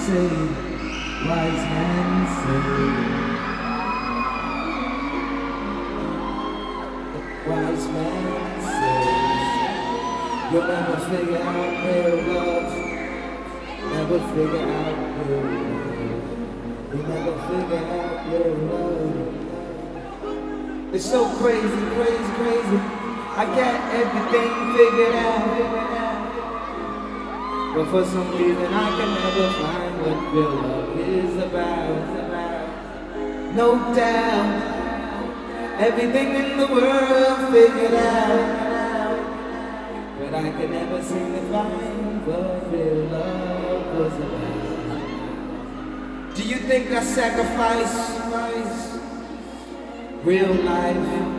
say, wise men say, wise men say, you'll never figure out real love, never figure out real love, you'll never figure out real love. It's so crazy, crazy, crazy. I got everything figured out, but for some reason I can never find what real love is about. No doubt, everything in the world figured out, but I can never seem to find what real love was about. Do you think I sacrifice real life